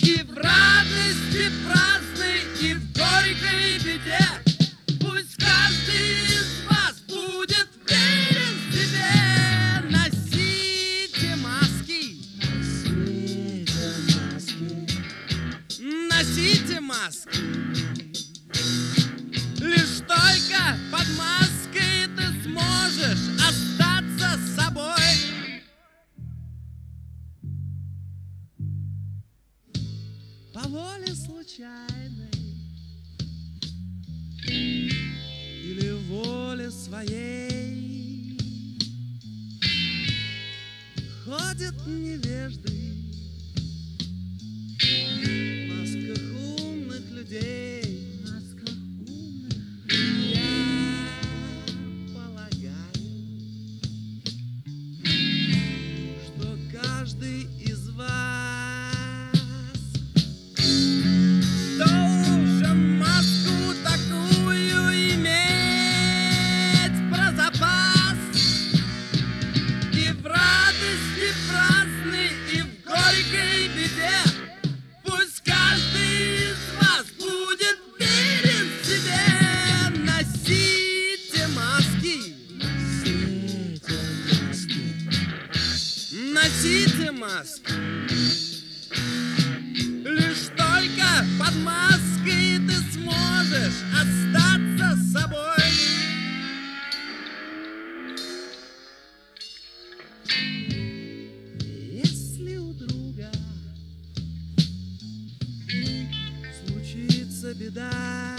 И в радости праздной, и в горькой беде. Пусть каждый из вас будет верен себе. Носите маски. Носите маски. Лишь только под маской ты сможешь остаться собой. По воле случайной или воле своей ходят невежды в масках умных людей. Я полагаю, что каждый из вас должен маску такую иметь про запас. И в радости праздной, и в горькой беде. Пусть каждый из вас будет верен себе. Носите маски. Носите маски. Лишь только под маской ты сможешь остаться собой. Если у друга случится беда,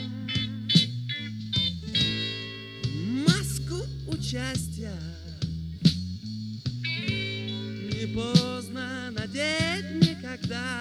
маску участия не поздно надеть никогда.